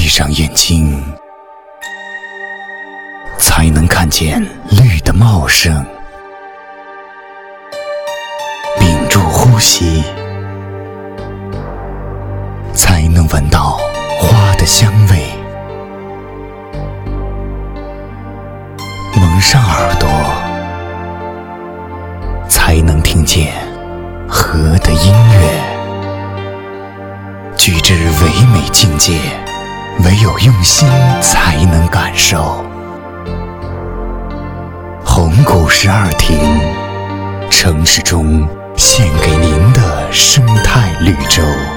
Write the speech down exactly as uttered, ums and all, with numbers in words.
上眼睛，才能看见绿的茂盛；屏住呼吸，才能闻到花的香味；蒙上耳朵，才能听见河的音乐。举止唯美境界，唯有用心才能感受。红谷十二亭，城市中献给您的生态绿洲。